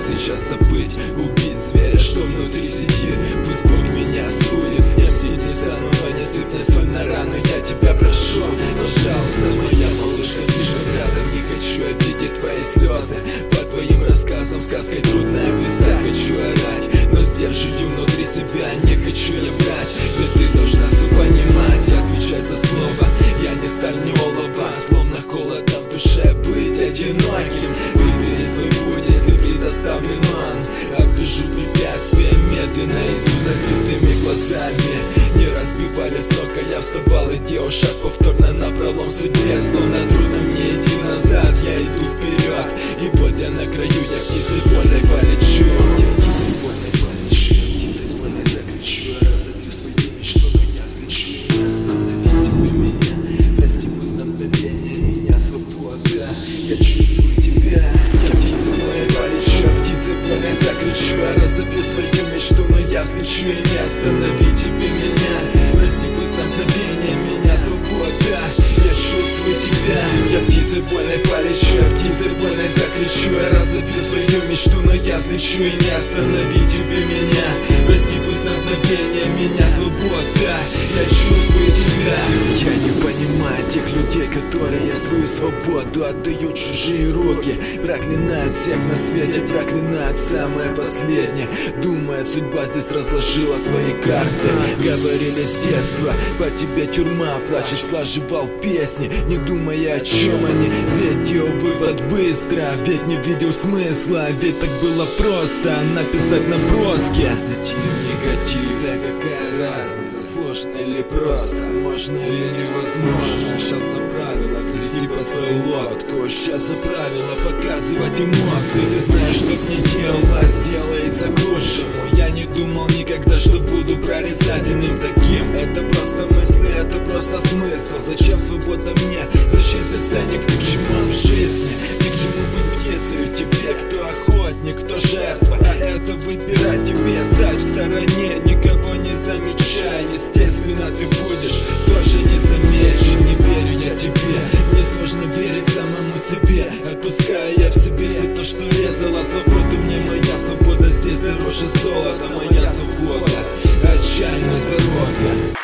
сейчас забыть, убить зверя, что внутри сидит. Пусть Бог меня судит, я мстить не стану, но не сыпь мне соль на рану. Я тебя прошу, пожалуйста, моя малышка, слишком рядом. Не хочу я видеть твои слезы. По твоим рассказам сказкой трудно описать. Хочу орать, но сдерживаю внутри себя. Не хочу я врать, ведь ты должна все понимать. Отвечай за слово, я не сталь, не олова. Словно холодно в душе быть одиноким. Выбери свой путь, если предоставлен он. Обхожу препятствия, медленно иду закрытыми глазами. Не разбивали с ног, а я вставал и делал шаг повторно напролом судьбе. Словно трудно мне идти назад, я иду вперед. И вот я на краю, я птицей вольной полечу. Я птицей вольной полечу, птицей вольной закричу. Я разобью свою мечту, но я взлечу. Не остановите вы меня, прости, пусть на мгновение меня свобода. Я чувствую тебя. Я птицей вольной полечу, птицей вольной закричу. Я разобью свою мечту, но я взлечу. И не остановите вы меня, прости, пусть на мгновение меня свобода. Я чувствую тебя. Я птицей вольной полечу, птицей вольной закричу. Я разобью свою мечту, но я взлечу. И не остановите вы меня, прости, пусть на мгновение меня свобода. Я чувствую тебя. Я не понимаю тех людей, которые свою свободу отдают в чужие руки. Проклинают всех на свете, проклинают самое последнее. Думают, судьба здесь разложила свои карты. Говорили с детства, по тебе тюрьма плачет, сложивал песни, не думая о чем они. Ведь делал вывод быстро, ведь не видел смысла. Ведь так было просто написать наброски. Позитив, негатив, да какая разница, сложно или просто, можно или невозможно. Сейчас за правило грести по свою лодку, сейчас за правило показывать эмоции. Ты знаешь, что не делала, сделается к лучшему. Я не думал никогда, что буду прорицательным таким. Это просто мысли, это просто смысл. Зачем свобода мне? Зачем священник? Ни к чему в жизни, ни к чему быть птицей. Тебе кто охотник, кто жертва, а это выбирать тебе, стать в стороне, никого не замечая. Естественно, ты будешь тоже не замечен. Не верю я тебе, мне сложно верить самому себе. Отпуская я в себе все то, что резала свободу. Мне моя свобода здесь дороже золота. Моя свобода, отчаянная дорога.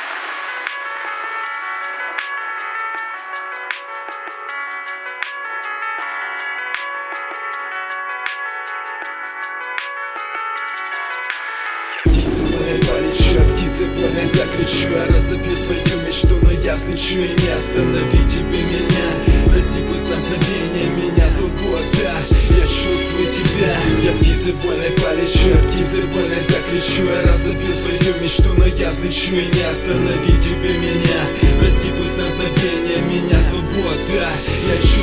Полечу, птицей вольной закричу. Я разобью свою мечту, но я взлечу. И не остановите вы меня, прости, пусть на мгновение меня свобода. Я чувствую тебя. Я птицей вольной полечу, птицей вольной закричу. Я разобью свою мечту, но я взлечу. И не остановите вы меня, прости, пусть на мгновение меня свобода. Я чувствую